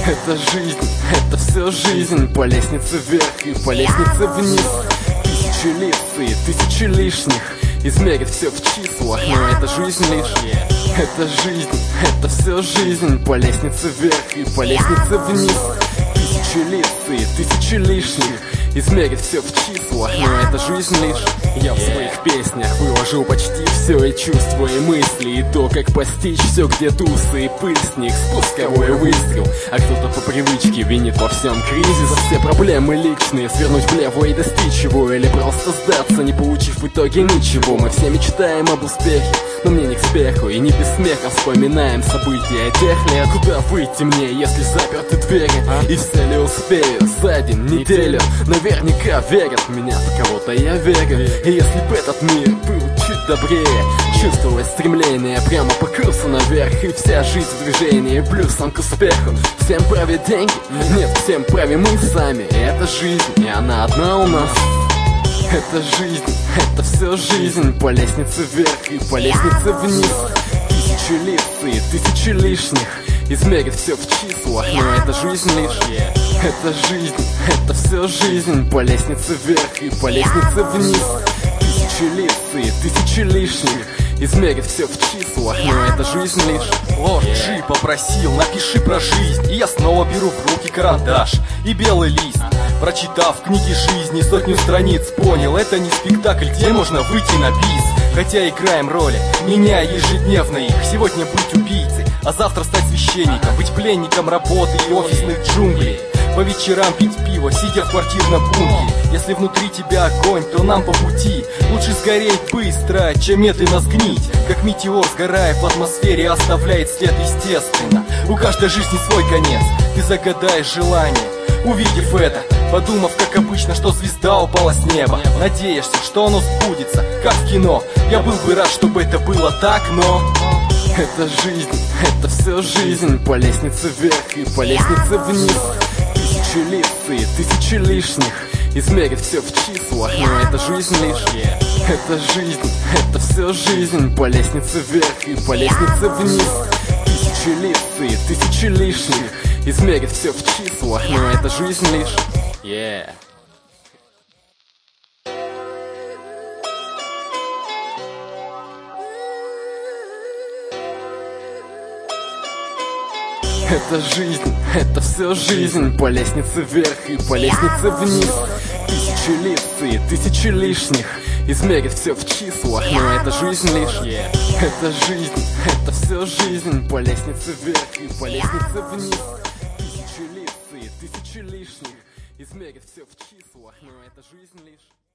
Это жизнь, это все жизнь. По лестнице вверх и по лестнице вниз. Тысячи лиц и тысячи лишних. Измерит все в числах, но это жизнь лишь. Это жизнь, это все жизнь. По лестнице вверх и по лестнице вниз. Тысячи лиц и тысячи лишних. Измерит все в числах, но это жизнь лишь. Я в своих песнях выложил почти все и чувства, и мысли, и то, как постичь все, где тусы и пыль с них, спусковой выстрел. А кто-то по привычке винит во всем кризис. Все проблемы личные, свернуть влево и достичь его, или просто сдаться, не получив в итоге ничего. Мы все мечтаем об успехе, но мне не к смеху, и не без смеха вспоминаем события тех лет. Куда выйти мне, если заперты двери? И все ли успею за день, неделю? Наверняка верят в меня, в кого-то я верю. И если бы этот мир был чуть добрее, чувствовать стремление прямо по курсу наверх, и вся жизнь в движении, плюсом к успеху. Всем правят деньги? Нет, всем правим мы сами. И это жизнь, и она одна у нас. Это жизнь, это все жизнь. По лестнице вверх и по лестнице вниз. Тысячи лиц и тысячи лишних. Измерит все в числах, но это жизнь лишь. Это жизнь, это все жизнь. По лестнице вверх и по лестнице вниз. Тысячи лиц и тысячи лишних. Измерит все в числах, но это жизнь лишь. Лорд Джи попросил, напиши про жизнь. И я снова беру в руки карандаш и белый лист. Прочитав книги жизни 100 страниц, понял, это не спектакль, где можно выйти на бис. Хотя играем роли, меняя ежедневно их. Сегодня быть убийцей, а завтра стать священником. Быть пленником работы и офисных джунглей. По вечерам пить пиво, сидя в квартирном бункере. Если внутри тебя огонь, то нам по пути. Лучше сгореть быстро, чем медленно сгнить. Как метеор, сгорая в атмосфере, оставляет след естественно. У каждой жизни свой конец, ты загадаешь желание. Увидев это, подумав, как обычно, что звезда упала с неба, надеешься, что оно сбудется, как в кино. Я был бы рад, чтобы это было так, но... Это жизнь, это все жизнь. По лестнице вверх и по лестнице вниз. Тысячи лиц и тысячи лишних. Измерит все в числах, но это жизнь лишь. Это жизнь, это все жизнь. По лестнице вверх и по лестнице вниз. Тысячи лиц и тысячи лишних. Измерит все в числах, но это жизнь лишь. Это жизнь, это все жизнь. По лестнице вверх и по лестнице вниз. Тысячи лиц и тысячи лишних. Измерит все в числах, но это жизнь лишь. Это жизнь, это все жизнь. По лестнице вверх и по лестнице вниз. Тысячи лиц и тысячи лишних. Измерит все в числах, но это жизнь лишь.